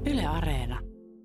Yle Areena.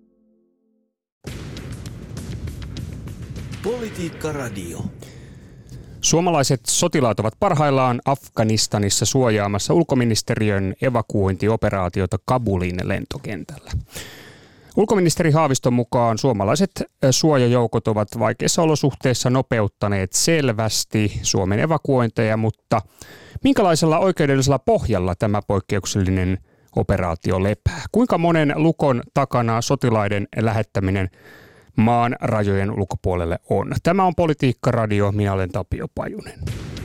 Politiikka Radio. Suomalaiset sotilaat ovat parhaillaan Afganistanissa suojaamassa ulkoministeriön evakuointioperaatiota Kabulin lentokentällä. Ulkoministeri Haaviston mukaan suomalaiset suojajoukot ovat vaikeissa olosuhteissa nopeuttaneet selvästi Suomen evakuointeja, mutta minkälaisella oikeudellisella pohjalla tämä poikkeuksellinen operaatio lepää? Kuinka monen lukon takana sotilaiden lähettäminen maan rajojen ulkopuolelle on? Tämä on Politiikka Radio. Minä olen Tapio Pajunen.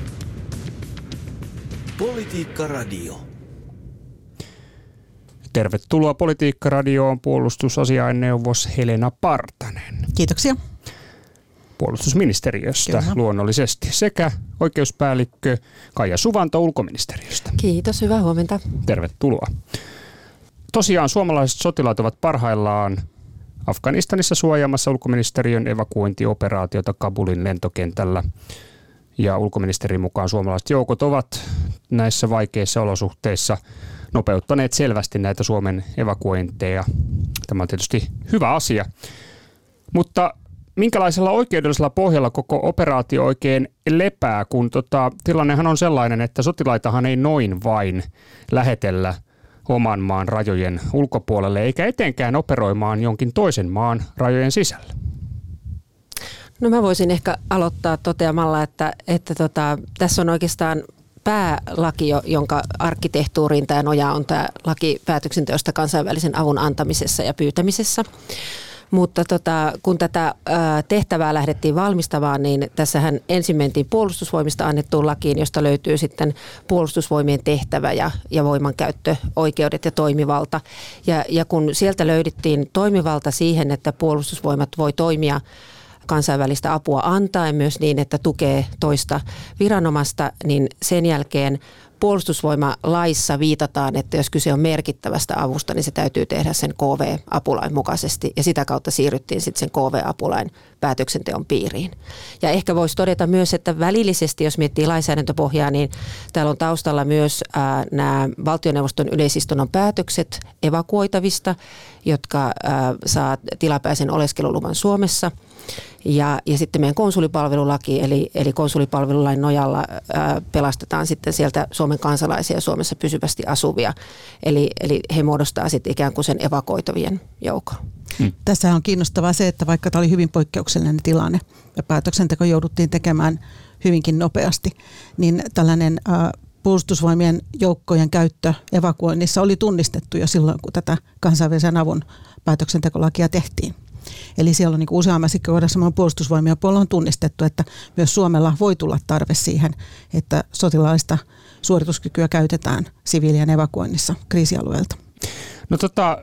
Politiikka Radio. Tervetuloa Politiikka Radioon puolustusasiainneuvos Helena Partanen. Kiitoksia. Puolustusministeriöstä Kyllä. Luonnollisesti sekä oikeuspäällikkö Kaija Suvanto ulkoministeriöstä. Kiitos, hyvää huomenta. Tervetuloa. Tosiaan suomalaiset sotilaat ovat parhaillaan Afganistanissa suojaamassa ulkoministeriön evakuointioperaatiota Kabulin lentokentällä. Ja ulkoministerin mukaan suomalaiset joukot ovat näissä vaikeissa olosuhteissa nopeuttaneet selvästi näitä Suomen evakuointeja. Tämä on tietysti hyvä asia. Mutta minkälaisella oikeudellisella pohjalla koko operaatio oikein lepää, kun tilannehan on sellainen, että sotilaitahan ei noin vain lähetellä oman maan rajojen ulkopuolelle, eikä etenkään operoimaan jonkin toisen maan rajojen sisällä? No mä voisin ehkä aloittaa toteamalla, että tässä on oikeastaan päälaki, jonka arkkitehtuuriin tämä nojaa, on tämä laki päätöksenteosta kansainvälisen avun antamisessa ja pyytämisessä. Mutta kun tätä tehtävää lähdettiin valmistamaan, niin tässähän ensin mentiin puolustusvoimista annettuun lakiin, josta löytyy sitten puolustusvoimien tehtävä ja voimankäyttöoikeudet ja toimivalta. Ja kun sieltä löydettiin toimivalta siihen, että puolustusvoimat voi toimia kansainvälistä apua antaen myös niin, että tukee toista viranomaista, niin sen jälkeen puolustusvoimalaissa viitataan, että jos kyse on merkittävästä avusta, niin se täytyy tehdä sen KV-apulain mukaisesti. Ja sitä kautta siirryttiin sitten sen KV-apulain päätöksenteon piiriin. Ja ehkä voisi todeta myös, että välillisesti, jos miettii lainsäädäntöpohjaa, niin täällä on taustalla myös nämä valtioneuvoston yleisistunnon päätökset evakuoitavista, jotka saa tilapäisen oleskeluluvan Suomessa. Ja sitten meidän konsulipalvelulaki, eli konsulipalvelulain nojalla pelastetaan sitten sieltä Suomen kansalaisia Suomessa pysyvästi asuvia. Eli he muodostaa sitten ikään kuin sen evakuoitavien joukon. Tässä on kiinnostavaa se, että vaikka tämä oli hyvin poikkeuksellinen tilanne ja päätöksenteko jouduttiin tekemään hyvinkin nopeasti, niin tällainen puolustusvoimien joukkojen käyttö evakuoinnissa oli tunnistettu jo silloin, kun tätä kansainvälisen avun päätöksentekolakia tehtiin. Eli siellä on niin useammassa kohdassa puolustusvoimien puolella on tunnistettu, että myös Suomella voi tulla tarve siihen, että sotilaallista suorituskykyä käytetään siviilien evakuoinnissa kriisialueelta. No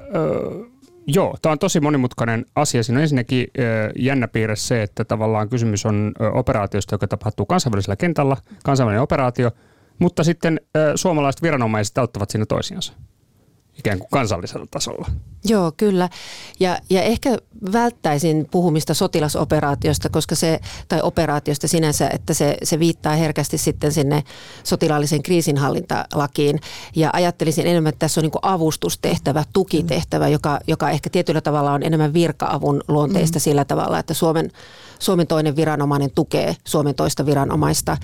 joo, tämä on tosi monimutkainen asia. Siinä on ensinnäkin jännä piirre se, että tavallaan kysymys on operaatiosta, joka tapahtuu kansainvälisellä kentällä, kansainvälinen operaatio, mutta sitten suomalaiset viranomaiset auttavat siinä toisiansa. Ikään kuin kansallisella tasolla. Joo, kyllä. Ja ehkä välttäisin puhumista sotilasoperaatiosta, koska tai operaatiosta sinänsä, että se viittaa herkästi sitten sinne sotilaallisen kriisinhallintalakiin. Ja ajattelisin enemmän, että tässä on niin kuin avustustehtävä, tukitehtävä, joka ehkä tietyllä tavalla on enemmän virka-avun luonteista sillä tavalla, että Suomen toinen viranomainen tukee Suomen toista viranomaista.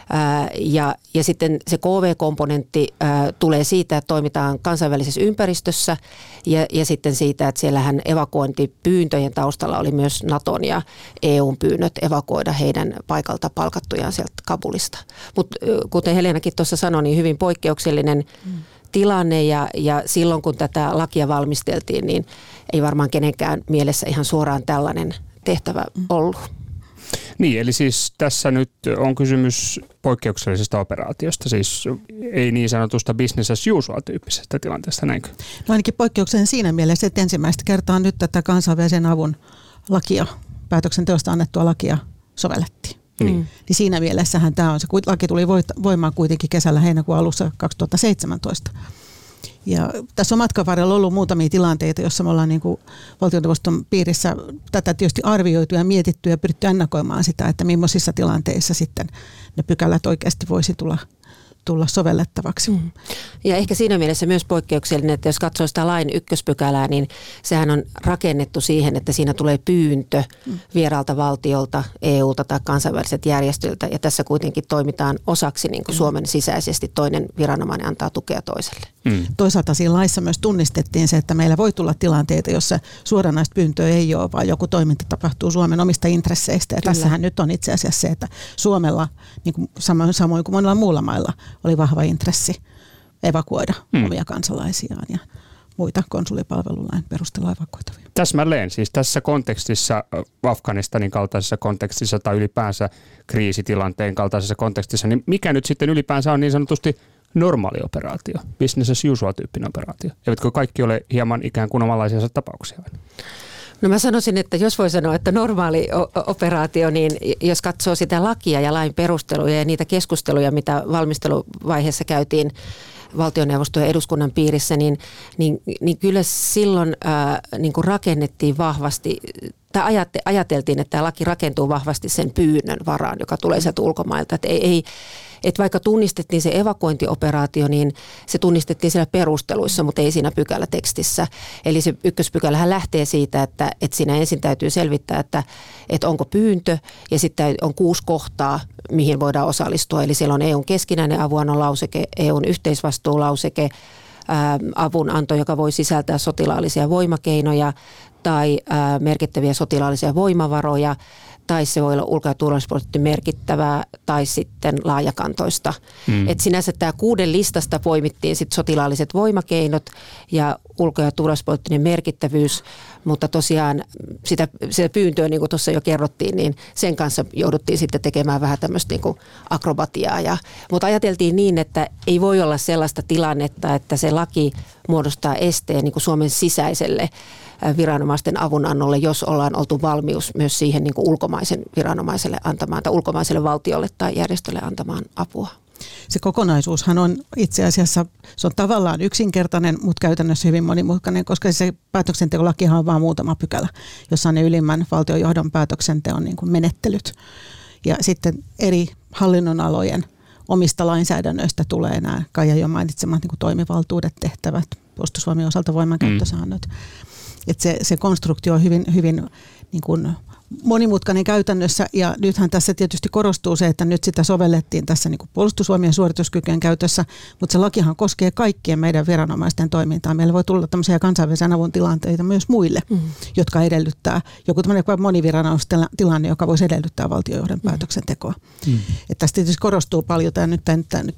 Ja sitten se KV-komponentti tulee siitä, että toimitaan kansainvälisessä ympäristössä ja sitten siitä, että siellähän evakuointipyyntöjen taustalla oli myös Naton ja EUn pyynnöt evakuoida heidän paikalta palkattujaan sieltä Kabulista. Mutta kuten Helenakin tuossa sanoi, niin hyvin poikkeuksellinen tilanne ja silloin kun tätä lakia valmisteltiin, niin ei varmaan kenenkään mielessä ihan suoraan tällainen tehtävä ollut. Niin, eli siis tässä nyt on kysymys poikkeuksellisesta operaatiosta, siis ei niin sanotusta business as usual -tyyppisestä tilanteesta, näinkö? No ainakin poikkeuksellinen siinä mielessä, että ensimmäistä kertaa nyt tätä kansainvälisen avun lakia, päätöksenteosta annettua lakia sovellettiin. Niin siinä mielessähän tämä on, se laki tuli voimaan kuitenkin kesällä heinäkuun alussa 2017. Ja tässä on matkan varrella ollut muutamia tilanteita, joissa me ollaan niin kuin valtioneuvoston piirissä tätä tietysti arvioitu ja mietitty ja pyritty ennakoimaan sitä, että millaisissa tilanteissa sitten ne pykälät oikeasti voisi tulla sovellettavaksi. Ja ehkä siinä mielessä myös poikkeuksellinen, että jos katsoo sitä lain 1-pykälää, niin sehän on rakennettu siihen, että siinä tulee pyyntö vieraalta valtiolta, EUlta tai kansainväliset järjestöiltä. Ja tässä kuitenkin toimitaan osaksi niin kuin Suomen sisäisesti, toinen viranomainen antaa tukea toiselle. Toisaalta siinä laissa myös tunnistettiin se, että meillä voi tulla tilanteita, jossa suoranaista pyyntöä ei ole, vaan joku toiminta tapahtuu Suomen omista intresseistä. Ja tässähän nyt on itse asiassa se, että Suomella, niin kuin samoin kuin monilla muilla mailla, oli vahva intressi evakuoida omia kansalaisiaan ja muita konsulipalvelulain perusteella evakuoitavia. Täsmälleen, siis tässä kontekstissa, Afganistanin kaltaisessa kontekstissa tai ylipäänsä kriisitilanteen kaltaisessa kontekstissa, niin mikä nyt sitten ylipäänsä on niin sanotusti normaali operaatio, business as usual -tyyppinen operaatio? Eivätkö kaikki ole hieman ikään kuin omanlaisiansa tapauksia? No mä sanoisin, että jos voi sanoa, että normaali operaatio, niin jos katsoo sitä lakia ja lain perusteluja ja niitä keskusteluja, mitä valmisteluvaiheessa käytiin valtioneuvoston ja eduskunnan piirissä, niin kyllä silloin niin kuin rakennettiin vahvasti, tai ajateltiin, että tämä laki rakentuu vahvasti sen pyynnön varaan, joka tulee sieltä ulkomailta. Että vaikka tunnistettiin se evakuointioperaatio, niin se tunnistettiin siellä perusteluissa, mutta ei siinä pykälätekstissä. Eli se 1-pykälähän lähtee siitä, että siinä ensin täytyy selvittää, että onko pyyntö, ja sitten on 6 kohtaa, mihin voidaan osallistua. Eli siellä on EUn keskinäinen avunantolauseke, EUn yhteisvastuulauseke, avunanto, joka voi sisältää sotilaallisia voimakeinoja tai merkittäviä sotilaallisia voimavaroja, tai se voi olla ulko- ja turvallisuuspoliittisesti merkittävää tai sitten laajakantoista. Et sinänsä tämä 6 listasta poimittiin sit sotilaalliset voimakeinot ja ulko- ja turvallisuuspoliittinen merkittävyys, mutta tosiaan sitä pyyntöä, niin kuin tuossa jo kerrottiin, niin sen kanssa jouduttiin sitten tekemään vähän tämmöistä niin kuin akrobatiaa. Mutta ajateltiin niin, että ei voi olla sellaista tilannetta, että se laki muodostaa esteen niin kuin Suomen sisäiselle viranomaisten avunannolle, jos ollaan oltu valmius myös siihen niin kuin ulkomaisen viranomaiselle antamaan tai ulkomaiselle valtiolle tai järjestölle antamaan apua. Se kokonaisuushan on itse asiassa, se on tavallaan yksinkertainen, mutta käytännössä hyvin monimutkainen, koska se päätöksentekolakihan on vain muutama pykälä, jossa on ne ylimmän valtionjohdon päätöksenteon niin kuin menettelyt. Ja sitten eri hallinnonalojen omista lainsäädännöistä tulee nämä Kaija jo mainitsemat niin kuin toimivaltuudet, tehtävät, puolustusvoimien osalta voimankäyttösäännöt. Että se konstruktio on hyvin niin kuin monimutkainen käytännössä, ja nythän tässä tietysti korostuu se, että nyt sitä sovellettiin tässä niin kuin puolustusvoimien suorituskykyjen käytössä, mutta se lakihan koskee kaikkien meidän viranomaisten toimintaa. Meillä voi tulla tämmöisiä kansainvälisen avun tilanteita myös muille, jotka edellyttää joku tämmöinen moniviranomastilanne, joka voisi edellyttää valtionjohdon päätöksentekoa. Että tästä tietysti korostuu paljon, että nyt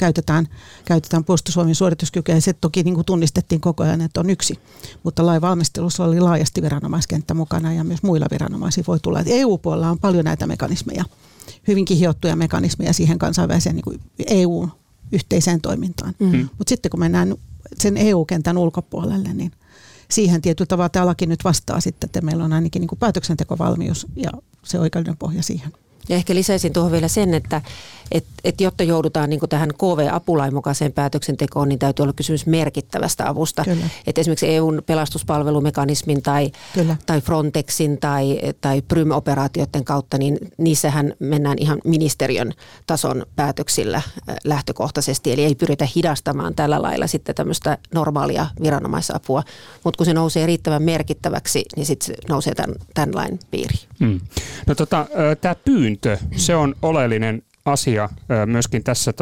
käytetään puolustusvoimien suorituskykyä, ja se toki niin kuin tunnistettiin koko ajan, että on yksi, mutta lain valmistelussa oli laajasti viranomaiskenttä mukana, ja myös muilla viranomaisilla voi tulla. EU-puolella on paljon näitä mekanismeja, hyvinkin hiottuja mekanismeja siihen kansainväliseen niin kuin EU-yhteiseen toimintaan. Mutta sitten kun mennään sen EU-kentän ulkopuolelle, niin siihen tietyllä tavalla tämä laki nyt vastaa sitten, että meillä on ainakin niin kuin päätöksentekovalmius ja se oikeudellinen pohja siihen. Ja ehkä lisäisin tuohon vielä sen, että jotta joudutaan niin kuin tähän KV-apulain mukaiseen päätöksentekoon, niin täytyy olla kysymys merkittävästä avusta. Että esimerkiksi EUn pelastuspalvelumekanismin tai Frontexin tai Prym-operaatioiden kautta, niin niissähän mennään ihan ministeriön tason päätöksillä lähtökohtaisesti. Eli ei pyritä hidastamaan tällä lailla sitten tämmöistä normaalia viranomaisapua. Mutta kun se nousee riittävän merkittäväksi, niin sitten se nousee tämän lain piiriin. No tämä pyyntö, se on oleellinen asia myöskin tässä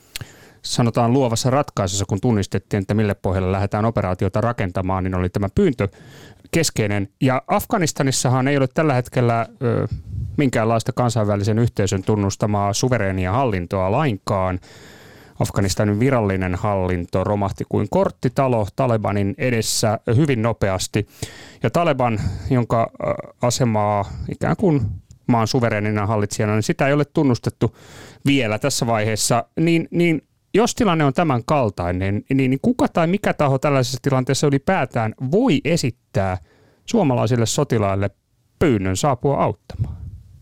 sanotaan luovassa ratkaisussa, kun tunnistettiin, että mille pohjalle lähdetään operaatiota rakentamaan, niin oli tämä pyyntö keskeinen. Ja Afganistanissahan ei ole tällä hetkellä minkäänlaista kansainvälisen yhteisön tunnustamaa suvereenia hallintoa lainkaan. Afganistanin virallinen hallinto romahti kuin korttitalo Talebanin edessä hyvin nopeasti. Ja Taleban, jonka asemaa ikään kuin maan suvereenina hallitsijana, niin sitä ei ole tunnustettu vielä tässä vaiheessa. Niin jos tilanne on tämän kaltainen, niin kuka tai mikä taho tällaisessa tilanteessa ylipäätään voi esittää suomalaisille sotilaille pyynnön saapua auttamaan?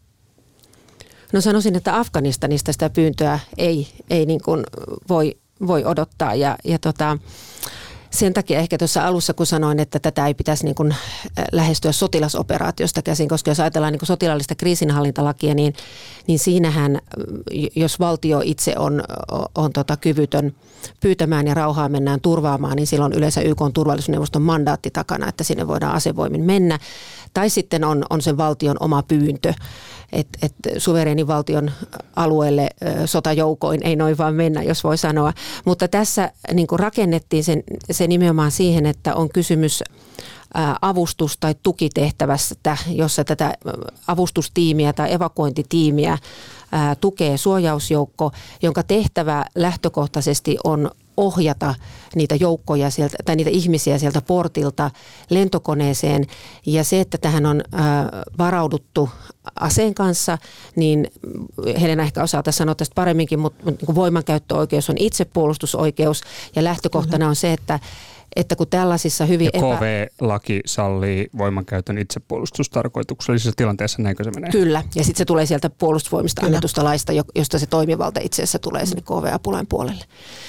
No sanoisin, että Afganistanista sitä pyyntöä ei niin kuin voi odottaa. Sen takia ehkä tuossa alussa, kun sanoin, että tätä ei pitäisi niin kuin lähestyä sotilasoperaatiosta käsin, koska jos ajatellaan niin kuin sotilaallista kriisinhallintalakia, niin siinähän, jos valtio itse on kyvytön pyytämään ja rauhaa mennään turvaamaan, niin silloin yleensä YK:n turvallisuusneuvoston mandaatti takana, että sinne voidaan asevoimin mennä. Tai sitten on sen valtion oma pyyntö, että suvereenin valtion alueelle sotajoukoin ei noin vaan mennä, jos voi sanoa. Mutta tässä niin kuin rakennettiin se nimenomaan siihen, että on kysymys avustus- tai tukitehtävästä, jossa tätä avustustiimiä tai evakuointitiimiä tukee suojausjoukko, jonka tehtävä lähtökohtaisesti on ohjata niitä joukkoja sieltä, tai niitä ihmisiä sieltä portilta lentokoneeseen. Ja se, että tähän on varauduttu aseen kanssa, niin Helena ehkä osaa tässä sanoa tästä paremminkin, mutta niin kuin voimankäyttöoikeus on itsepuolustusoikeus, ja lähtökohtana on se, että kun tällaisissa hyvin KV-laki sallii voimankäytön itsepuolustustarkoituksellisessa tilanteessa, näinkö se menee? Kyllä, ja sitten se tulee sieltä puolustusvoimista annetusta laista, josta se toimivalta itse asiassa tulee sinne KV-apulain puolelle.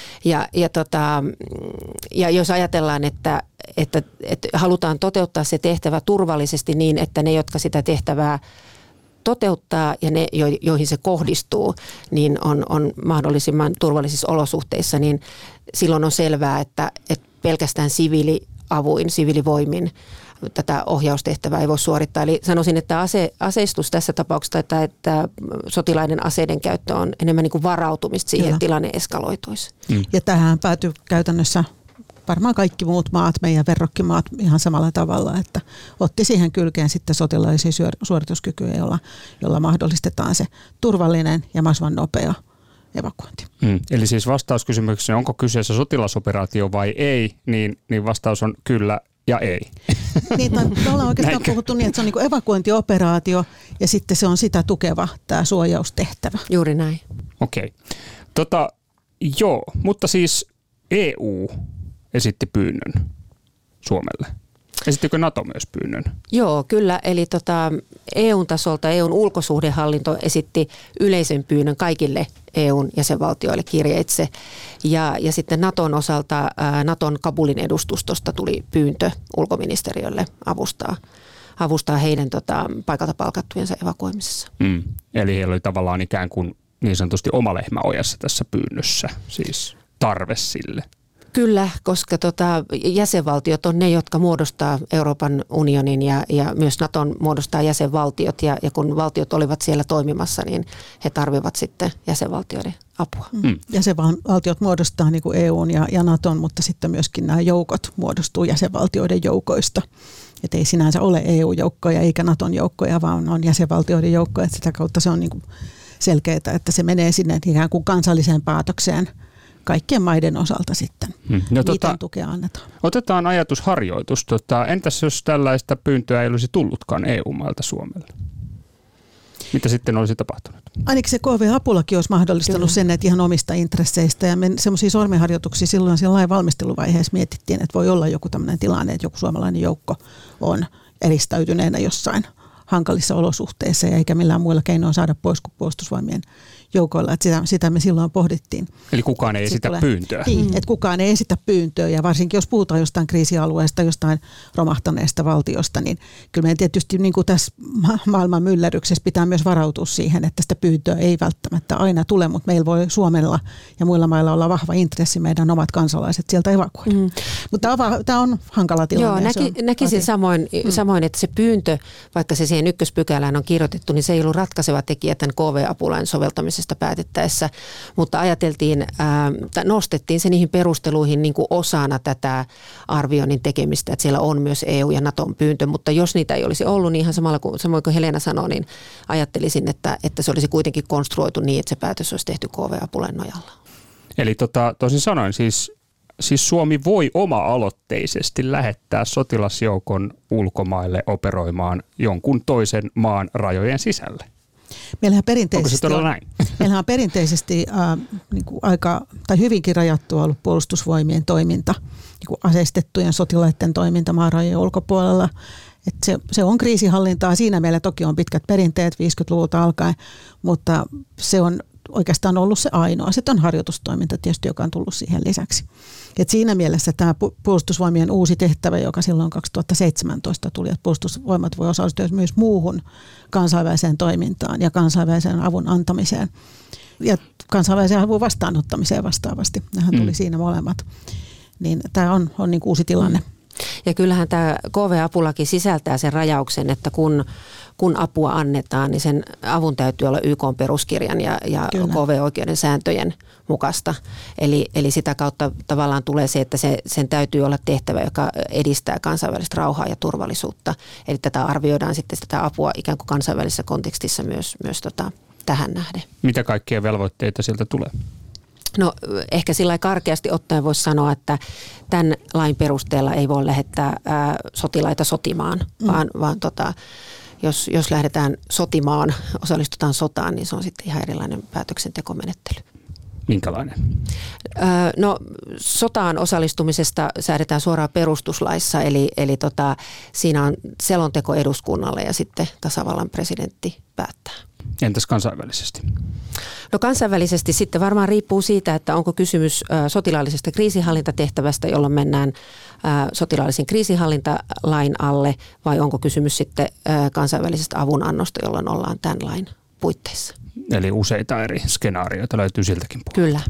Ja jos ajatellaan, että halutaan toteuttaa se tehtävä turvallisesti niin, että ne, jotka sitä tehtävää toteuttaa ja ne, joihin se kohdistuu, niin on mahdollisimman turvallisissa olosuhteissa, niin silloin on selvää, että pelkästään siviilivoimin tätä ohjaustehtävää ei voi suorittaa. Eli sanoisin, että aseistus tässä tapauksessa, että sotilaiden aseiden käyttö on enemmän niin kuin varautumista siihen, että tilanne eskaloituisi. Ja tähän päätyy käytännössä varmaan kaikki muut maat, meidän verrokkimaat ihan samalla tavalla, että otti siihen kylkeen sitten sotilaallisia suorituskykyjä, jolla mahdollistetaan se turvallinen ja mahdollisimman nopea evakuointi. Eli siis vastauskysymykseen, onko kyseessä sotilasoperaatio vai ei, niin vastaus on kyllä ja ei. Niin, me ollaan oikeastaan puhuttu niin, että se on niin kuin evakuointioperaatio ja sitten se on sitä tukeva tämä suojaustehtävä. Juuri näin. Okei. Joo, mutta siis EU esitti pyynnön Suomelle. Esittikö NATO myös pyynnön? Joo, kyllä. Eli EUn tasolta EUn ulkosuhdehallinto esitti yleisen pyynnön kaikille EUn jäsenvaltioille kirjeitse. Ja sitten Naton osalta Naton Kabulin edustustosta tuli pyyntö ulkoministeriölle avustaa heidän paikalta palkattujensa evakuoimisessa. Eli heillä oli tavallaan ikään kuin niin sanotusti oma lehmä ojassa tässä pyynnössä, siis tarve sille. Kyllä, koska jäsenvaltiot on ne, jotka muodostaa Euroopan unionin ja myös Naton muodostaa jäsenvaltiot. Ja kun valtiot olivat siellä toimimassa, niin he tarvivat sitten jäsenvaltioiden apua. Jäsenvaltiot muodostaa niin kuin EUn ja Naton, mutta sitten myöskin nämä joukot muodostuu jäsenvaltioiden joukoista. Että ei sinänsä ole EU-joukkoja eikä Naton joukkoja, vaan on jäsenvaltioiden joukkoja. Että sitä kautta se on niin kuin selkeää, että se menee sinne ikään kuin kansalliseen päätökseen kaikkien maiden osalta sitten, miten tukea annetaan. Otetaan ajatusharjoitus. Entäs jos tällaista pyyntöä ei olisi tullutkaan EU-mailta Suomelle? Mitä sitten olisi tapahtunut? Ainakin se KV-apulaki olisi mahdollistanut sen, että ihan omista intresseistä. Ja me semmoisia sormenharjoituksia silloin siellä lain valmisteluvaiheessa mietittiin, että voi olla joku tämmöinen tilanne, että joku suomalainen joukko on eristäytyneenä jossain hankalissa olosuhteissa ja eikä millään muilla keinoilla saada pois kuin puolustusvoimien joukoilla. Että sitä me silloin pohdittiin. Eli kukaan ei esitä pyyntöä. Niin, että kukaan ei esitä pyyntöä ja varsinkin jos puhutaan jostain kriisialueesta, jostain romahtaneesta valtiosta, niin kyllä meidän tietysti niin kuin tässä maailman myllerryksessä pitää myös varautua siihen, että sitä pyyntöä ei välttämättä aina tule, mutta meillä voi Suomella ja muilla mailla olla vahva intressi meidän omat kansalaiset sieltä evakuoida. Mutta tämä on hankala tilanne. Joo, näkisin samoin, että se pyyntö, vaikka se siihen ykköspykälään on kirjoitettu, niin se ei ollut ratkaiseva tekijä tämän KV-apulain soveltamisesta päätettäessä, mutta ajateltiin, nostettiin se niihin perusteluihin niin kuin osana tätä arvioinnin tekemistä, että siellä on myös EU- ja Naton pyyntö, mutta jos niitä ei olisi ollut, niin ihan samoin kuin Helena sanoi, niin ajattelisin, että se olisi kuitenkin konstruoitu niin, että se päätös olisi tehty KV-apulain nojalla. Eli toisin sanoen siis Suomi voi oma-aloitteisesti lähettää sotilasjoukon ulkomaille operoimaan jonkun toisen maan rajojen sisälle. Meillähän perinteisesti niin kuin hyvinkin rajattua ollut puolustusvoimien toiminta, niin kuin aseistettujen sotilaiden toiminta maarajojen ulkopuolella. Että se on kriisihallintaa. Siinä meillä toki on pitkät perinteet 50-luvulta alkaen, mutta se on oikeastaan ollut se ainoa. Sitten on harjoitustoiminta tietysti, joka on tullut siihen lisäksi. Et siinä mielessä tämä puolustusvoimien uusi tehtävä, joka silloin 2017 tuli, että puolustusvoimat voi osallistua myös muuhun kansainväliseen toimintaan ja kansainväliseen avun antamiseen ja kansainvälisen avun vastaanottamiseen vastaavasti. Nämähän tuli siinä molemmat. Niin tämä on niin kuin uusi tilanne. Ja kyllähän tämä KV-apulaki sisältää sen rajauksen, että kun apua annetaan, niin sen avun täytyy olla YK:n peruskirjan ja KV-oikeuden sääntöjen mukaista. Eli sitä kautta tavallaan tulee se, että sen täytyy olla tehtävä, joka edistää kansainvälistä rauhaa ja turvallisuutta. Eli tätä arvioidaan sitten tätä apua ikään kuin kansainvälisessä kontekstissa myös tähän nähden. Mitä kaikkia velvoitteita sieltä tulee? No ehkä sillä karkeasti ottaen voisi sanoa, että tämän lain perusteella ei voi lähettää sotilaita sotimaan, vaan jos lähdetään sotimaan, osallistutaan sotaan, niin se on sitten ihan erilainen päätöksentekomenettely. Minkälainen? No sotaan osallistumisesta säädetään suoraan perustuslaissa, eli siinä on selonteko eduskunnalle ja sitten tasavallan presidentti päättää. Entäs kansainvälisesti? No kansainvälisesti sitten varmaan riippuu siitä, että onko kysymys sotilaallisesta kriisinhallintatehtävästä, jolloin mennään sotilaallisen kriisinhallintalain alle, vai onko kysymys sitten kansainvälisestä avunannosta, jolloin ollaan tämän lain puitteissa. Eli useita eri skenaarioita löytyy siltäkin puolelta. Kyllä.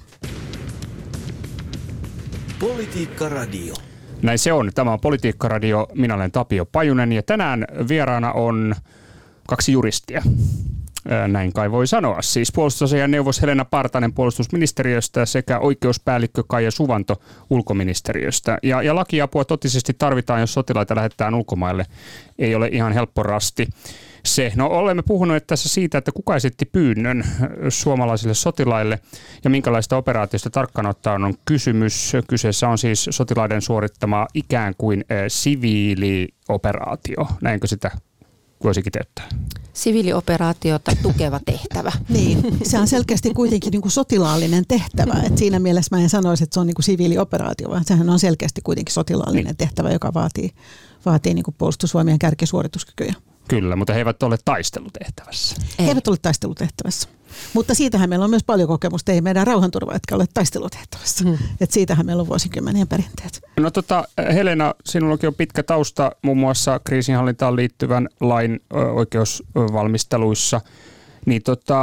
Politiikka Radio. Näin se on. Tämä on Politiikka Radio. Minä olen Tapio Pajunen ja tänään vieraana on 2 juristia. Näin kai voi sanoa. Siis puolustusasiain neuvos Helena Partanen puolustusministeriöstä sekä oikeuspäällikkö Kaija Suvanto ulkoministeriöstä. Ja lakiapua totisesti tarvitaan, jos sotilaita lähetetään ulkomaille. Ei ole ihan helppo rasti se. No olemme puhuneet tässä siitä, että kuka esitti pyynnön suomalaisille sotilaille ja minkälaista operaatiosta tarkkaan ottaen on kysymys. Kyseessä on siis sotilaiden suorittama ikään kuin siviilioperaatio. Näinkö sitä voisi kiteyttää? Siviilioperaatiota tukeva tehtävä. Niin, se on selkeästi kuitenkin niin kuin sotilaallinen tehtävä. Et siinä mielessä mä en sanoisi, että se on niin kuin siviilioperaatio, vaan sehän on selkeästi kuitenkin sotilaallinen tehtävä, joka vaatii niin kuin puolustusvoimien kärkisuorituskykyjä. Kyllä, mutta he eivät ole taistelutehtävässä. He eivät ole taistelutehtävässä. Mutta siitähän meillä on myös paljon kokemusta. Ei meidän rauhanturvaajatkaan ole taistelutehtävässä. Et siitähän meillä on vuosikymmenien perinteet. No Helena, sinullakin on pitkä tausta muun muassa kriisinhallintaan liittyvän lain oikeusvalmisteluissa. Niin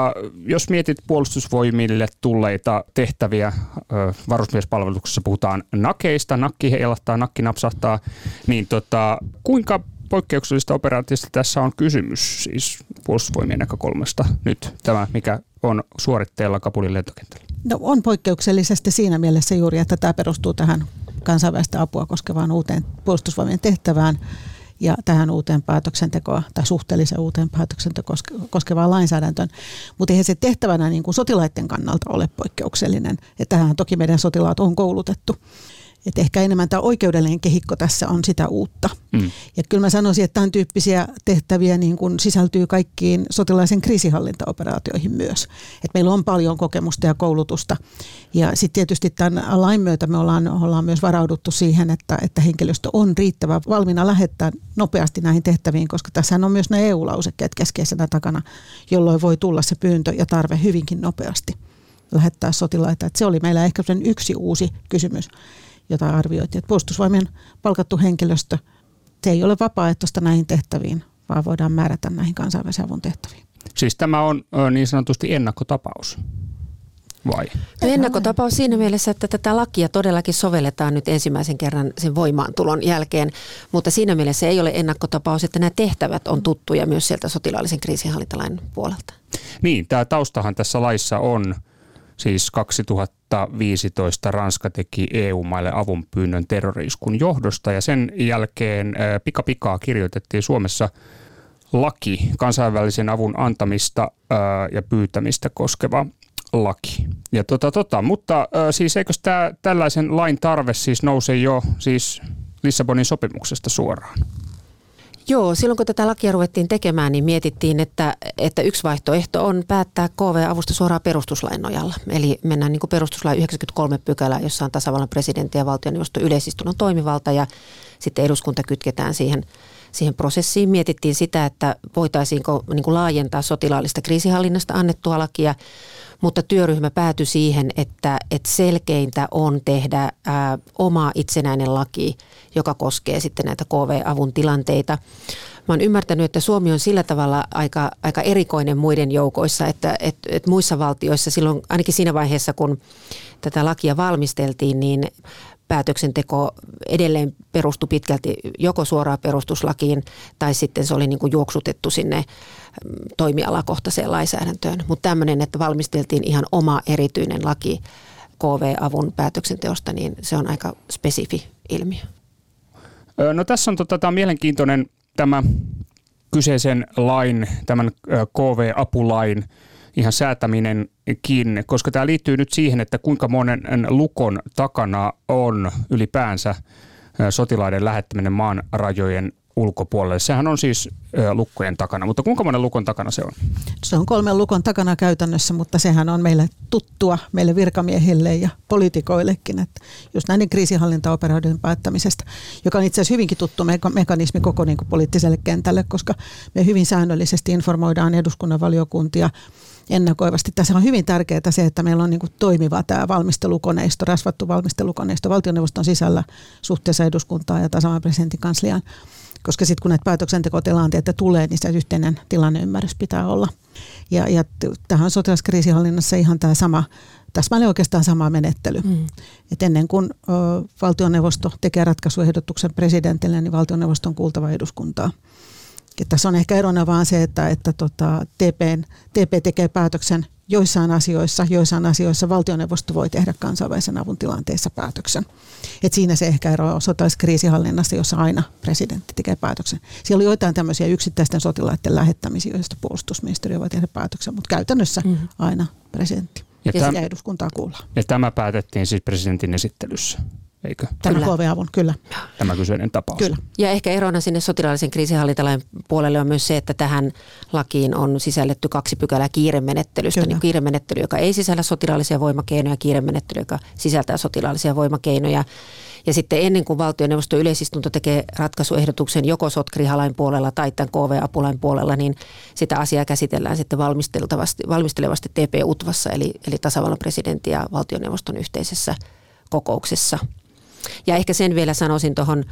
jos mietit puolustusvoimille tulleita tehtäviä, varusmiespalveluksessa puhutaan nakeista, nakki heilahtaa, nakki napsahtaa, niin kuinka poikkeuksellisesta operaatiosta tässä on kysymys, siis puolustusvoimien näkökulmasta nyt tämä, mikä on suoritteella Kabulin lentokentällä? No on poikkeuksellisesti siinä mielessä juuri, että tämä perustuu tähän kansainvälistä apua koskevaan uuteen puolustusvoimien tehtävään ja tähän uuteen päätöksentekoa tai suhteellisen uuteen päätöksentekoa koskevaan lainsäädäntöön. Mutta eihän se tehtävänä niin kuin sotilaiden kannalta ole poikkeuksellinen. Ja tähän toki meidän sotilaat on koulutettu. Et ehkä enemmän tämä oikeudellinen kehikko tässä on sitä uutta. Ja kyllä mä sanoisin, että tämän tyyppisiä tehtäviä niin kuin sisältyy kaikkiin sotilaisen kriisinhallintaoperaatioihin myös. Et meillä on paljon kokemusta ja koulutusta. Ja sitten tietysti tämän lain myötä me ollaan myös varauduttu siihen, että henkilöstö on riittävä valmiina lähettää nopeasti näihin tehtäviin, koska tässä on myös nämä EU-lausekkeet keskeisenä takana, jolloin voi tulla se pyyntö ja tarve hyvinkin nopeasti lähettää sotilaita. Et se oli meillä ehkä sen yksi uusi kysymys, jota arvioitiin, että puolustusvoimien palkattu henkilöstö, se ei ole vapaaehtoista näihin tehtäviin, vaan voidaan määrätä näihin kansainvälisen avun tehtäviin. Siis tämä on niin sanotusti ennakkotapaus, vai? No ennakkotapaus siinä mielessä, että tätä lakia todellakin sovelletaan nyt ensimmäisen kerran sen voimaantulon jälkeen, mutta siinä mielessä ei ole ennakkotapaus, että nämä tehtävät on tuttuja myös sieltä sotilaallisen kriisinhallintalain puolelta. Niin, tämä taustahan tässä laissa on. Siis 2015 Ranska teki EU-maille avunpyynnön terrori-iskun johdosta ja sen jälkeen pikapikaa kirjoitettiin Suomessa laki, kansainvälisen avun antamista ja pyytämistä koskeva laki. Ja mutta siis eikö tällaisen lain tarve siis nouse jo siis Lissabonin sopimuksesta suoraan? Joo, silloin kun tätä lakia ruvettiin tekemään, niin mietittiin, että yksi vaihtoehto on päättää KV-avusta suoraan perustuslain nojalla. Eli mennään niin kuin perustuslain 93 pykälää, jossa on tasavallan presidentti ja valtioneuvoston yleisistunnon toimivalta ja sitten eduskunta kytketään siihen prosessiin. Mietittiin sitä, että voitaisiinko niin kuin laajentaa sotilaallista kriisinhallinnasta annettua lakia, mutta työryhmä päätyi siihen, että selkeintä on tehdä oma itsenäinen laki, joka koskee sitten näitä KV-avun tilanteita. Mä oon ymmärtänyt, että Suomi on sillä tavalla aika erikoinen muiden joukoissa, että muissa valtioissa silloin ainakin siinä vaiheessa, kun tätä lakia valmisteltiin, niin päätöksenteko edelleen perustui pitkälti joko suoraan perustuslakiin tai sitten se oli niin kuin juoksutettu sinne toimialakohtaiseen lainsäädäntöön. Mutta tämmöinen, että valmisteltiin ihan oma erityinen laki KV-avun päätöksenteosta, niin se on aika spesifi ilmiö. No tässä on tämä on mielenkiintoinen tämä kyseisen lain, tämän KV-apulain ihan säätäminenkin, koska tämä liittyy nyt siihen, että kuinka monen lukon takana on ylipäänsä sotilaiden lähettäminen maan rajojen ulkopuolelle. Sehän on siis lukkojen takana, mutta kuinka monen lukon takana se on? Se on 3 lukon takana käytännössä, mutta sehän on meille tuttua, meille virkamiehille ja poliitikoillekin, että just näiden kriisinhallintaoperaatioiden päättämisestä, joka on itse asiassa hyvinkin tuttu mekanismi koko niin kuin poliittiselle kentälle, koska me hyvin säännöllisesti informoidaan eduskunnan valiokuntia ennakoivasti. Tässä on hyvin tärkeää se, että meillä on niin kuin toimiva tämä valmistelukoneisto, rasvattu valmistelukoneisto valtioneuvoston sisällä suhteessa eduskuntaan ja tasavallan presidentin kansliaan. Koska sitten kun näitä päätöksentekotilanteita tulee, niin se yhteinen tilanneymmärrys pitää olla. Ja tähän sotilaskriisinhallinnassa ihan tämä sama, täsmälleen oikeastaan sama menettely. Et ennen kuin valtioneuvosto tekee ratkaisuehdotuksen presidentille, niin valtioneuvosto on kuultava eduskuntaa. Ja tässä on ehkä erona vaan se, että TP tekee päätöksen joissain asioissa valtioneuvosto voi tehdä kansainvälisen avun tilanteessa päätöksen. Et siinä se ehkä eroaa sotilaskriisinhallinnassa, jossa aina presidentti tekee päätöksen. Siellä oli joitain tämmöisiä yksittäisten sotilaiden lähettämisiä, joista puolustusministeriö voi tehdä päätöksen, mutta käytännössä aina presidentti. Ja sitä eduskuntaa kuullaan. Ja tämä päätettiin siis presidentin esittelyssä, eikö? Tämä KV-avun, kyllä. Tämä kyseinen tapaus. Kyllä. Ja ehkä erona sinne sotilaallisen kriisinhallintalain puolelle on myös se, että tähän lakiin on sisälletty 2 pykälää kiiremenettelystä. Niin kiiremenettely, joka ei sisällä sotilaallisia voimakeinoja, kiiremenettely, joka sisältää sotilaallisia voimakeinoja. Ja sitten ennen kuin valtioneuvoston yleisistunto tekee ratkaisuehdotuksen joko SOT-kriihalain puolella tai tämän KV-apulain puolella, niin sitä asiaa käsitellään sitten valmistelevasti TP-UTVassa, eli tasavallan presidentin ja valtioneuvoston yhteisessä kokouksessa. Ja ehkä sen vielä sanoisin tuohon,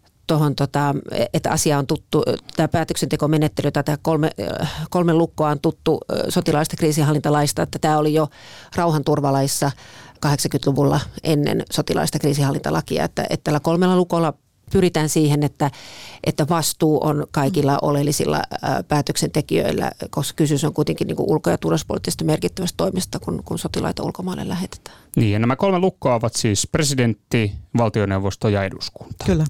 että asia on tuttu, tämä päätöksentekomenettely, tämä 3 lukkoa on tuttu sotilaallista kriisinhallintalaista, että tämä oli jo rauhanturvalaissa 80-luvulla ennen sotilaallista kriisinhallintalakia, että tällä 3 lukolla pyritään siihen, että vastuu on kaikilla oleellisilla päätöksentekijöillä, koska kysymys on kuitenkin niin kuin ulko- ja turvallisuuspoliittisesta merkittävästä toimesta, kun sotilaita ulkomaille lähetetään. Niin, ja nämä 3 lukkoa ovat siis presidentti, valtioneuvosto ja eduskunta. Kyllä.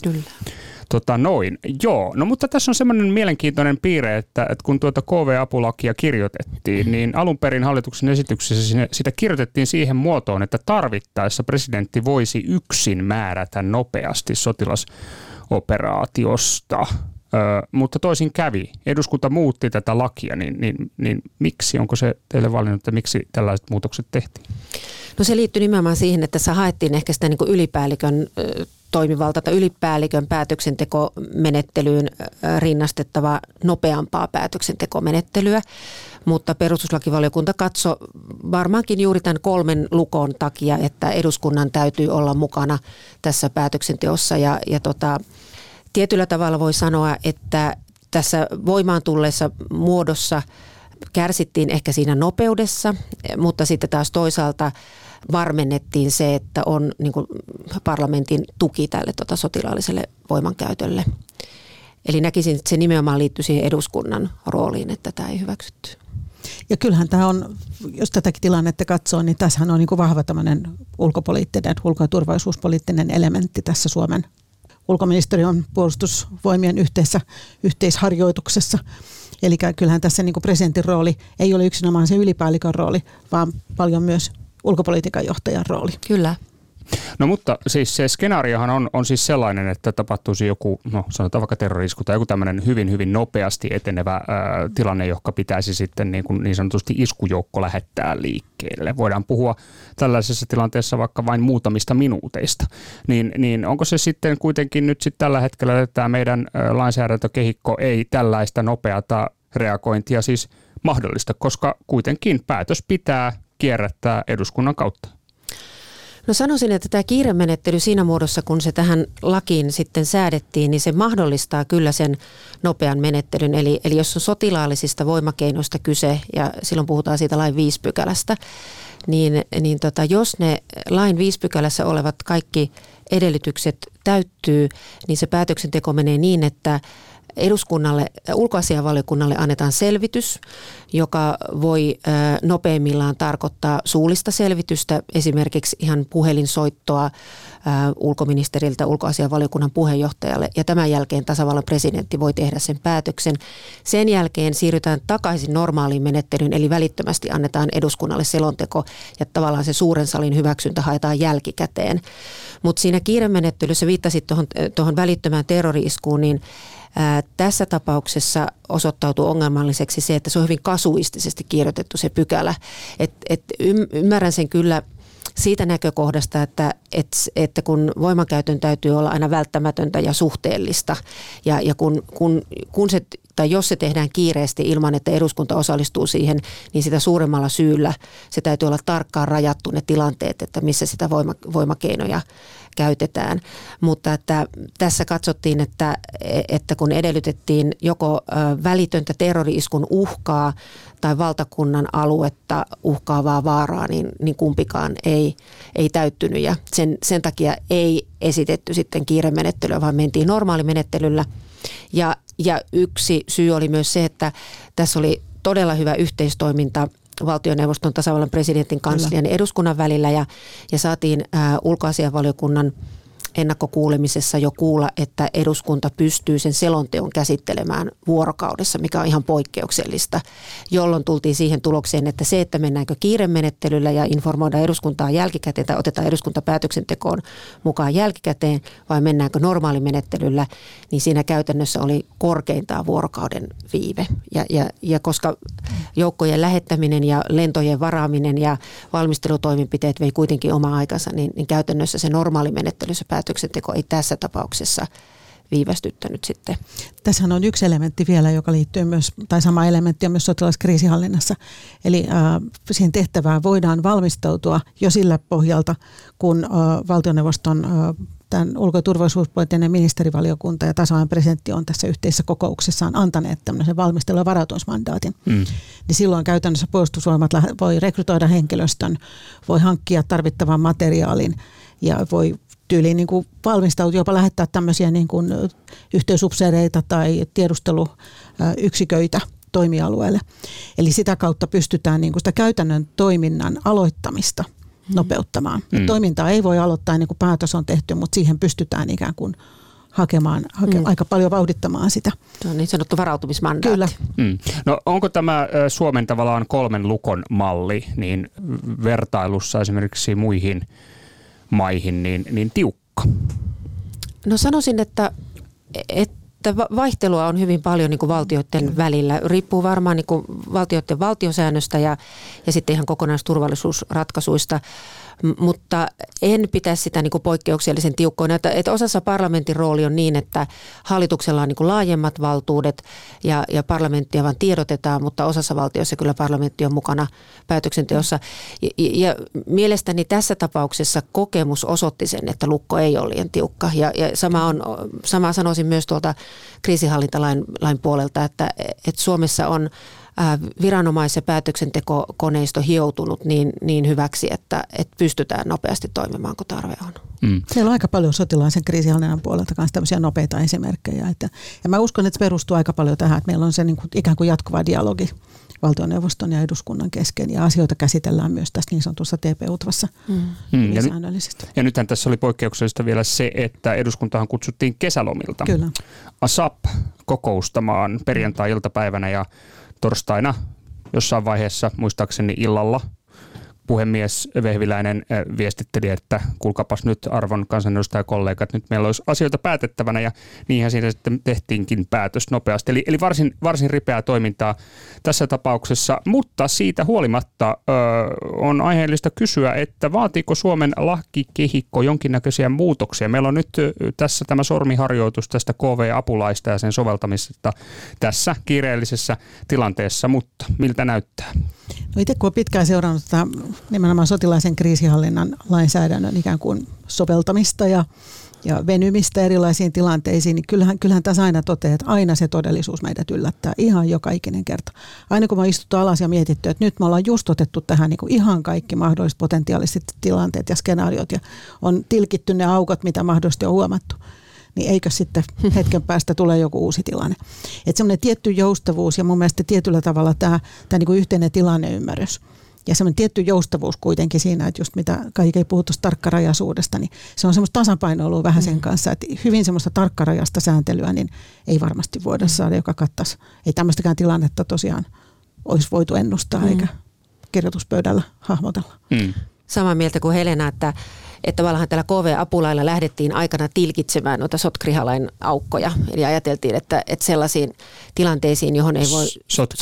Joo. No mutta tässä on semmoinen mielenkiintoinen piirre, että kun tuota KV-apulakia kirjoitettiin, niin alun perin hallituksen esityksessä sitä kirjoitettiin siihen muotoon, että tarvittaessa presidentti voisi yksin määrätä nopeasti sotilasoperaatiosta. Mutta toisin kävi. Eduskunta muutti tätä lakia, niin miksi? Onko se teille valinnut, että miksi tällaiset muutokset tehtiin? No se liittyy nimenomaan siihen, että tässä haettiin ehkä sitä niin kuin ylipäällikön toimivalta tai ylipäällikön päätöksentekomenettelyyn rinnastettava nopeampaa päätöksentekomenettelyä, mutta perustuslakivaliokunta katsoi varmaankin juuri tämän 3 lukon takia, että eduskunnan täytyy olla mukana tässä päätöksenteossa ja tietyllä tavalla voi sanoa, että tässä voimaan tulleessa muodossa kärsittiin ehkä siinä nopeudessa, mutta sitten taas toisaalta varmennettiin se, että on niin kuin parlamentin tuki tälle sotilaalliselle voimankäytölle. Eli näkisin, että se nimenomaan liittyy siihen eduskunnan rooliin, että tämä ei hyväksytty. Ja kyllähän tämä on, jos tätäkin tilannetta katsoo, niin tässähän on niin kuin vahva tämmöinen ulko- ja turvallisuuspoliittinen elementti tässä Suomen ulkoministeriön puolustusvoimien yhteisharjoituksessa. Eli kyllähän tässä niin kuin presidentin rooli ei ole yksinomaan se ylipäällikön rooli, vaan paljon myös ulkopolitiikan johtajan rooli. Kyllä. No mutta siis se skenaariohan on siis sellainen, että tapahtuisi joku, no sanotaan vaikka terrorisku tai joku tämmöinen hyvin, hyvin nopeasti etenevä tilanne, joka pitäisi sitten niin sanotusti iskujoukko lähettää liikkeelle. Voidaan puhua tällaisessa tilanteessa vaikka vain muutamista minuuteista. Niin onko se sitten kuitenkin nyt sitten tällä hetkellä, että tämä meidän lainsäädäntökehikko ei tällaista nopeata reagointia siis mahdollista, koska kuitenkin päätös pitää kierrättää eduskunnan kautta? No sanoisin, että tämä kiiremenettely siinä muodossa, kun se tähän lakiin sitten säädettiin, niin se mahdollistaa kyllä sen nopean menettelyn. Eli jos on sotilaallisista voimakeinoista kyse, ja silloin puhutaan siitä lain 5 pykälästä, niin jos ne lain 5 pykälässä olevat kaikki edellytykset täyttyy, niin se päätöksenteko menee niin, että eduskunnalle, ulkoasiainvaliokunnalle annetaan selvitys, joka voi nopeimmillaan tarkoittaa suullista selvitystä, esimerkiksi ihan puhelinsoittoa ulkoministeriltä ulkoasiainvaliokunnan puheenjohtajalle, ja tämän jälkeen tasavallan presidentti voi tehdä sen päätöksen. Sen jälkeen siirrytään takaisin normaaliin menettelyyn, eli välittömästi annetaan eduskunnalle selonteko, ja tavallaan se suuren salin hyväksyntä haetaan jälkikäteen. Mutta siinä kiiremenettelyssä viittasit tuohon välittömään terrori-iskuun, niin tässä tapauksessa osoittautuu ongelmalliseksi se, että se on hyvin kasuistisesti kirjoitettu se pykälä. Ymmärrän sen kyllä siitä näkökohdasta, että kun voimankäytön täytyy olla aina välttämätöntä ja suhteellista, ja kun se, tai jos se tehdään kiireesti ilman, että eduskunta osallistuu siihen, niin sitä suuremmalla syyllä se täytyy olla tarkkaan rajattu ne tilanteet, että missä sitä voimakeinoja käytetään. Mutta että tässä katsottiin, että kun edellytettiin joko välitöntä terrori-iskun uhkaa tai valtakunnan aluetta uhkaavaa vaaraa, niin kumpikaan ei täyttynyt. Ja sen takia ei esitetty sitten kiiremenettelyä, vaan mentiin normaalimenettelyllä. Ja yksi syy oli myös se, että tässä oli todella hyvä yhteistoiminta valtioneuvoston, tasavallan presidentin, kanslian ja eduskunnan välillä, ja saatiin ulkoasiainvaliokunnan ennakkokuulemisessa jo kuulla, että eduskunta pystyy sen selonteon käsittelemään vuorokaudessa, mikä on ihan poikkeuksellista, jolloin tultiin siihen tulokseen, että se, että mennäänkö kiiremenettelyllä ja informoidaan eduskuntaa jälkikäteen tai otetaan eduskunta päätöksentekoon mukaan jälkikäteen vai mennäänkö normaalimenettelyllä, niin siinä käytännössä oli korkeintaan vuorokauden viive. Ja koska joukkojen lähettäminen ja lentojen varaaminen ja valmistelutoimenpiteet vei kuitenkin oma aikansa, niin käytännössä se normaalimenettely, se päätöksenteko ei tässä tapauksessa viivästyttänyt sitten. Tässähän on yksi elementti vielä, joka liittyy myös, tai sama elementti on myös sotilaskriisihallinnassa. Eli siihen tehtävään voidaan valmistautua jo sillä pohjalta, kun valtioneuvoston tämän ulko- ja turvallisuuspoliittinen ministerivaliokunta ja tasavallan presidentti on tässä yhteisessä kokouksessaan antaneet tämmöisen valmistelu- ja varautumismandaatin. Niin silloin käytännössä puolustusvoimat voi rekrytoida henkilöstön, voi hankkia tarvittavan materiaalin ja voi tyyliin niin kuin valmistautua, jopa lähettää tämmöisiä niin kuin yhteysupseereita tai tiedusteluyksiköitä toimialueelle. Eli sitä kautta pystytään niin kuin sitä käytännön toiminnan aloittamista nopeuttamaan. Toimintaa ei voi aloittaa ennen kuin päätös on tehty, mutta siihen pystytään ikään kuin hakemaan aika paljon vauhdittamaan sitä. Se on niin sanottu varautumismandaatti. Kyllä. No onko tämä Suomen tavallaan 3 lukon malli niin vertailussa esimerkiksi muihin maihin niin tiukka? No sanoisin, että vaihtelua on hyvin paljon niin kuin valtioiden välillä. Riippuu varmaan niin kuin valtioiden valtiosäännöstä ja sitten ihan kokonaisturvallisuusratkaisuista. Mutta en pitäisi sitä niin kuin poikkeuksellisen tiukkoina. Että osassa parlamentin rooli on niin, että hallituksella on niin kuin laajemmat valtuudet ja parlamenttia vaan tiedotetaan, mutta osassa valtioissa kyllä parlamentti on mukana päätöksenteossa. Ja mielestäni tässä tapauksessa kokemus osoitti sen, että lukko ei ole liian tiukka. Ja sama sanoisin myös tuolta kriisinhallintalain puolelta, että Suomessa on viranomais- ja päätöksentekokoneisto hioutunut niin hyväksi, että pystytään nopeasti toimimaan, kun tarve on. Meillä on aika paljon sotilaisen kriisinhallinnan puolelta myös tämmöisiä nopeita esimerkkejä. Ja mä uskon, että se perustuu aika paljon tähän, että meillä on se niin kuin ikään kuin jatkuva dialogi valtioneuvoston ja eduskunnan kesken, ja asioita käsitellään myös tässä niin sanotussa TP-UTVassa säännöllisesti. Ja nythän tässä oli poikkeuksellista vielä se, että eduskuntahan kutsuttiin kesälomilta ASAP kokoustamaan perjantai-iltapäivänä ja torstaina jossain vaiheessa, muistaakseni illalla, puhemies Vehviläinen viestitteli, että kuulkapas nyt arvon kansanedustajakollegat, nyt meillä olisi asioita päätettävänä ja niinhän siinä sitten tehtiinkin päätös nopeasti. Eli varsin ripeää toimintaa tässä tapauksessa, mutta siitä huolimatta on aiheellista kysyä, että vaatiiko Suomen lakikehikko jonkinnäköisiä muutoksia. Meillä on nyt tässä tämä sormiharjoitus tästä KV-apulaista ja sen soveltamisesta tässä kiireellisessä tilanteessa, mutta miltä näyttää? No itse kun olen pitkään seurannut nimenomaan sotilaisen kriisinhallinnan lainsäädännön ikään kuin soveltamista ja venymistä erilaisiin tilanteisiin, niin kyllähän tässä aina toteaa, että aina se todellisuus meidät yllättää ihan joka ikinen kerta. Aina kun me istuttu alas ja mietitty, että nyt me ollaan just otettu tähän niin kuin ihan kaikki mahdolliset potentiaaliset tilanteet ja skenaariot ja on tilkitty ne aukot, mitä mahdollisesti on huomattu, niin eikö sitten hetken päästä tulee joku uusi tilanne. Että semmoinen tietty joustavuus ja mun mielestä tietyllä tavalla tämä niin kuin yhteinen tilanneymmärrys ja semmoinen tietty joustavuus kuitenkin siinä, että just mitä kaikki ei puhu tuosta tarkkarajaisuudesta, niin se on semmoista tasapainoilua vähän sen kanssa, että hyvin semmoista tarkkarajasta sääntelyä niin ei varmasti voida saada, joka kattaisi. Ei tämmöistäkään tilannetta tosiaan olisi voitu ennustaa eikä kirjoituspöydällä hahmotella. Samaa mieltä kuin Helena, että tavallaan tällä KV-apulailla lähdettiin aikana tilkitsemään noita Sotkriha-lain aukkoja. Eli ajateltiin, että sellaisiin tilanteisiin, johon ei voi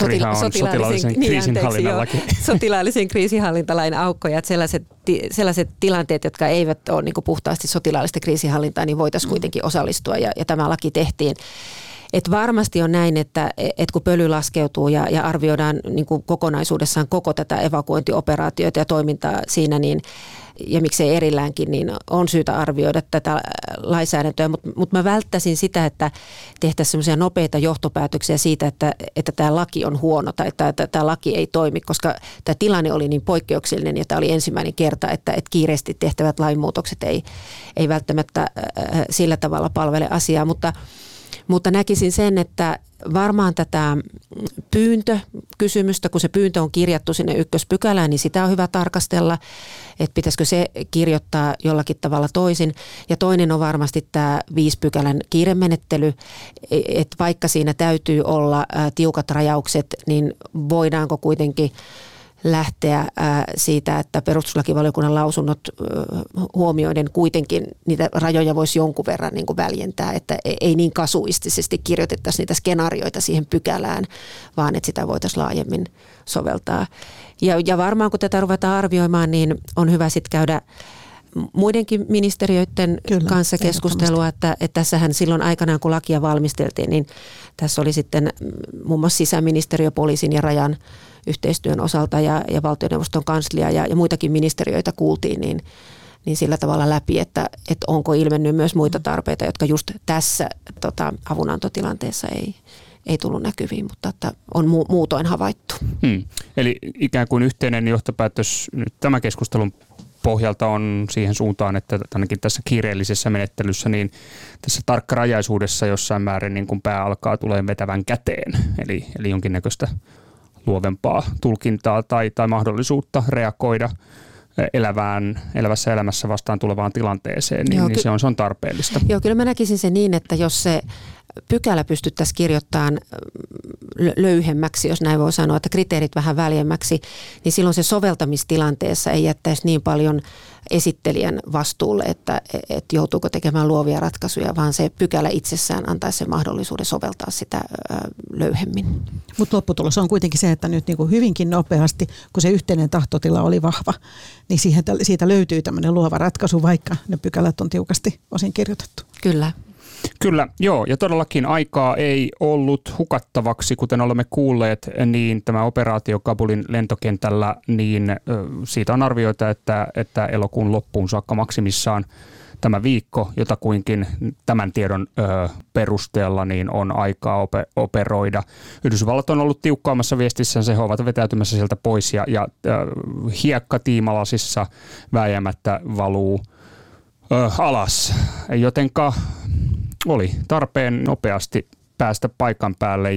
sotilaallisen kriisinhallintalain aukkoja, että sellaiset tilanteet, jotka eivät ole niin kuin puhtaasti sotilaallista kriisinhallintaa, niin voitaisiin kuitenkin osallistua ja tämä laki tehtiin. Et varmasti on näin, että kun pöly laskeutuu ja arvioidaan niin kuin kokonaisuudessaan koko tätä evakuointioperaatiota ja toimintaa siinä, niin, ja miksei erilläänkin, niin on syytä arvioida tätä lainsäädäntöä. Mutta mä välttäisin sitä, että tehtäisiin semmoisia nopeita johtopäätöksiä siitä, että tämä laki on huono tai että tämä laki ei toimi, koska tämä tilanne oli niin poikkeuksellinen ja tämä oli ensimmäinen kerta, että kiireesti tehtävät lainmuutokset ei välttämättä sillä tavalla palvele asiaa, mutta näkisin sen, että varmaan tätä pyyntökysymystä, kun se pyyntö on kirjattu sinne ykköspykälään, niin sitä on hyvä tarkastella, että pitäisikö se kirjoittaa jollakin tavalla toisin. Ja toinen on varmasti tämä 5 pykälän kiiremenettely, että vaikka siinä täytyy olla tiukat rajaukset, niin voidaanko kuitenkin lähteä siitä, että perustuslakivaliokunnan lausunnot huomioiden kuitenkin niitä rajoja voisi jonkun verran niin kuin väljentää, että ei niin kasuistisesti kirjoitettaisi niitä skenaarioita siihen pykälään, vaan että sitä voitaisiin laajemmin soveltaa. Ja varmaan kun tätä ruvetaan arvioimaan, niin on hyvä sitten käydä muidenkin ministeriöiden kanssa keskustelua, että tässähän silloin aikanaan, kun lakia valmisteltiin, niin tässä oli sitten muun muassa sisäministeriö, poliisin ja rajan yhteistyön osalta ja valtioneuvoston kanslia ja muitakin ministeriöitä kuultiin, niin sillä tavalla läpi, että onko ilmennyt myös muita tarpeita, jotka just tässä avunantotilanteessa ei tullut näkyviin, mutta että on muutoin havaittu. Eli ikään kuin yhteinen johtopäätös nyt tämän keskustelun pohjalta on siihen suuntaan, että ainakin tässä kiireellisessä menettelyssä, niin tässä tarkkarajaisuudessa jossain määrin niin kun pää alkaa tulee vetävän käteen, eli jonkinnäköistä luovempaa tulkintaa tai mahdollisuutta reagoida elävässä elämässä vastaan tulevaan tilanteeseen, niin se on tarpeellista. Joo, kyllä mä näkisin se niin, että jos se pykälä pystyttäisiin kirjoittamaan löyhemmäksi, jos näin voi sanoa, että kriteerit vähän väljemmäksi, niin silloin se soveltamistilanteessa ei jättäisi niin paljon esittelijän vastuulle, että joutuuko tekemään luovia ratkaisuja, vaan se pykälä itsessään antaisi sen mahdollisuuden soveltaa sitä löyhemmin. Mutta lopputulos on kuitenkin se, että nyt niin kuin hyvinkin nopeasti, kun se yhteinen tahtotila oli vahva, niin siitä löytyy tämmöinen luova ratkaisu, vaikka ne pykälät on tiukasti osin kirjoitettu. Kyllä, joo, ja todellakin aikaa ei ollut hukattavaksi, kuten olemme kuulleet, niin tämä operaatio Kabulin lentokentällä, niin siitä on arvioita, että elokuun loppuun saakka maksimissaan tämä viikko, jotakuinkin tämän tiedon perusteella niin on aikaa operoida. Yhdysvallat on ollut tiukkaammassa viestissään, he ovat vetäytymässä sieltä pois ja hiekka tiimalasissa vääjäämättä valuu alas, jotenka oli tarpeen nopeasti päästä paikan päälle.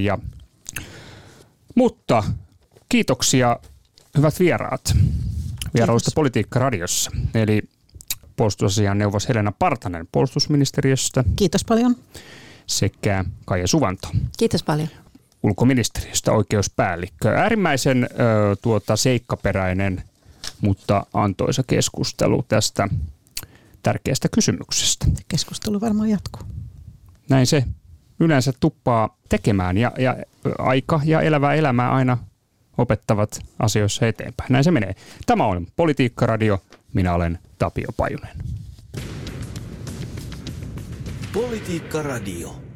Mutta kiitoksia hyvät vieraat vierailusta Politiikka Radiossa. Eli puolustusasian neuvos Helena Partanen puolustusministeriöstä. Kiitos paljon. Sekä Kaija Suvanto. Kiitos paljon. Ulkoministeriöstä oikeuspäällikkö. Äärimmäisen seikkaperäinen mutta antoisa keskustelu tästä tärkeästä kysymyksestä. Keskustelu varmaan jatkuu. Näin se yleensä tuppaa tekemään ja aika ja elävää elämää aina opettavat asioissa eteenpäin. Näin se menee. Tämä on Politiikkaradio. Minä olen Tapio Pajunen. Politiikkaradio.